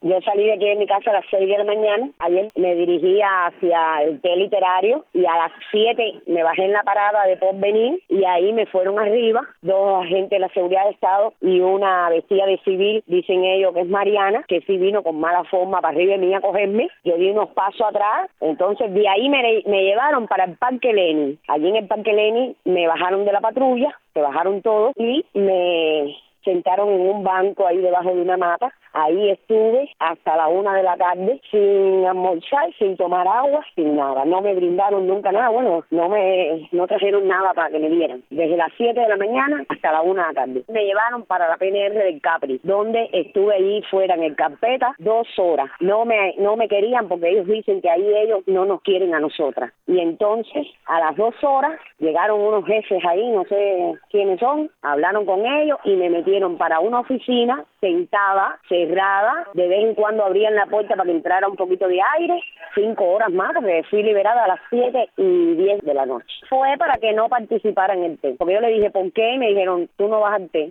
Yo salí de aquí de mi casa a las 6 de la mañana. Ayer me dirigía hacia el té literario y a las 7 me bajé en la parada de Porvenir y ahí me fueron arriba 2 agentes de la seguridad de Estado y una vestida de civil, dicen ellos que es Mariana, que sí vino con mala forma para arriba de mí a cogerme. Yo di unos pasos atrás, entonces de ahí me llevaron para el Parque Lenin. Allí en el Parque Lenin me bajaron de la patrulla, se bajaron todos y me sentaron en un banco ahí debajo de una mata. Ahí estuve hasta la 1 de la tarde sin almorzar, sin tomar agua, sin nada. No me brindaron nunca nada. Bueno, no trajeron nada para que me dieran. Desde las 7 de la mañana hasta la 1 de la tarde. Me llevaron para la PNR del Capri, donde estuve ahí fuera en el carpeta 2 horas. No me querían porque ellos dicen que ahí ellos no nos quieren a nosotras. Y entonces, a las 2 horas, llegaron unos jefes ahí, no sé quiénes son, hablaron con ellos y me metieron para una oficina sentada, cerrada, de vez en cuando abrían la puerta para que entrara un poquito de aire, 5 horas más, porque fui liberada a las 7:10 de la noche. Fue para que no participara en el té, porque yo le dije, ¿por qué? Y me dijeron, tú no vas al té.